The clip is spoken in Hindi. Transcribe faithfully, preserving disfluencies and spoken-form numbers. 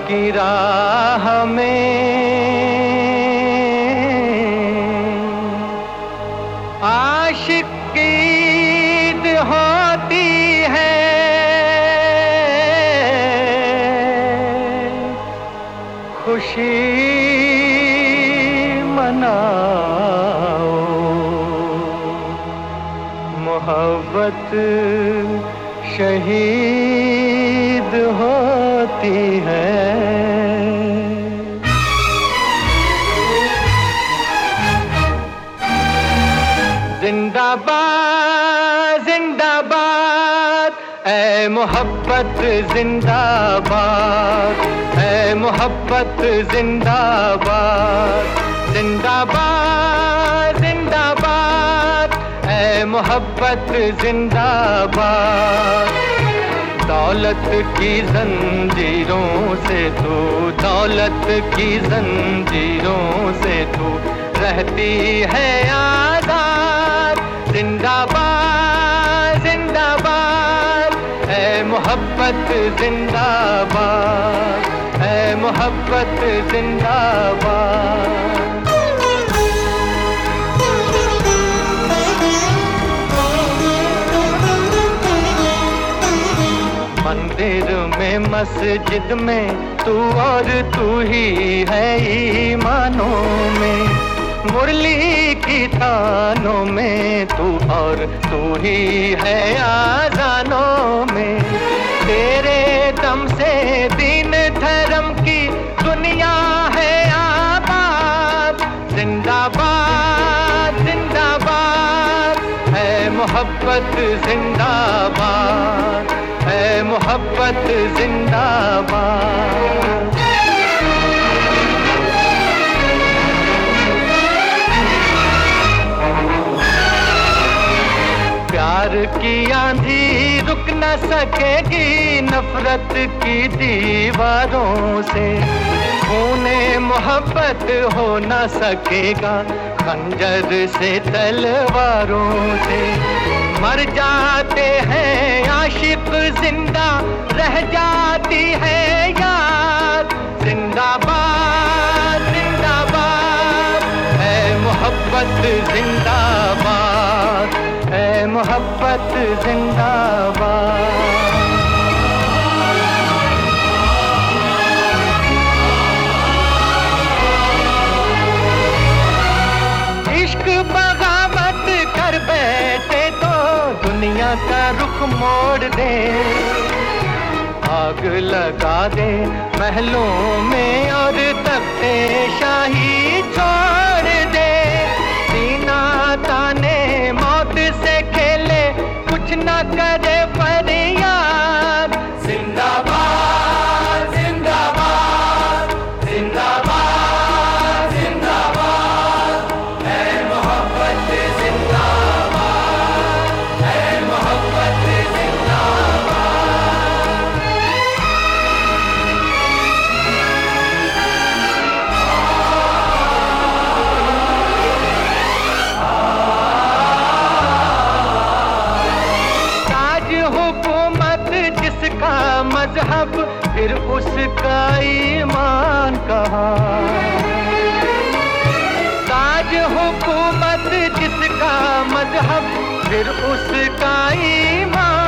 की राह में आशिक की ईद होती है। खुशी मनाओ, मोहब्बत शहीद होती है। जिंदाबाद जिंदाबाद ऐ मोहब्बत जिंदाबाद, ऐ मोहब्बत जिंदाबाद। जिंदाबाद जिंदाबाद ऐ मोहब्बत जिंदाबाद। दौलत की जंजीरों से तू, दौलत की जंजीरों से तू रहती है आजाद। जिंदाबाद जिंदाबाद ऐ मोहब्बत जिंदाबाद, ऐ मोहब्बत जिंदाबाद। मंदिर में मस्जिद में तू और तू ही है ईमानों में। मुरली की तानों में तू और तू ही है आजानों में। तेरे दम से दीन धर्म की दुनिया है आबाद। जिंदाबाद जिंदाबाद है मोहब्बत जिंदाबाद, है मोहब्बत जिंदाबाद। प्यार की आंधी रुक न सकेगी नफरत की दीवारों से। खूने मोहब्बत हो न सकेगा खंजर से तलवारों से। मर जाते हैं आशिक जिंदा रह जाती है याद। जिंदाबाद जिंदाबाद है मोहब्बत जिंदाबाद, है मोहब्बत जिंदाबाद। इश्क बगावत कर बैठे तो दुनिया का रुख मोड़ दे। आग लगा दे महलों में और तख्ते शाही छोड़ दे। सीना ताने मौत से खेले कुछ न करे फरियाद। जिंदाबाद जिंदाबाद जिंदाबाद जिंदाबाद है मोहब्बत जिंदाबाद, है मोहब्बत मजहब फिर उसका ईमान कहाँ। ताज हुकूमत जिसका मजहब फिर उसका ईमान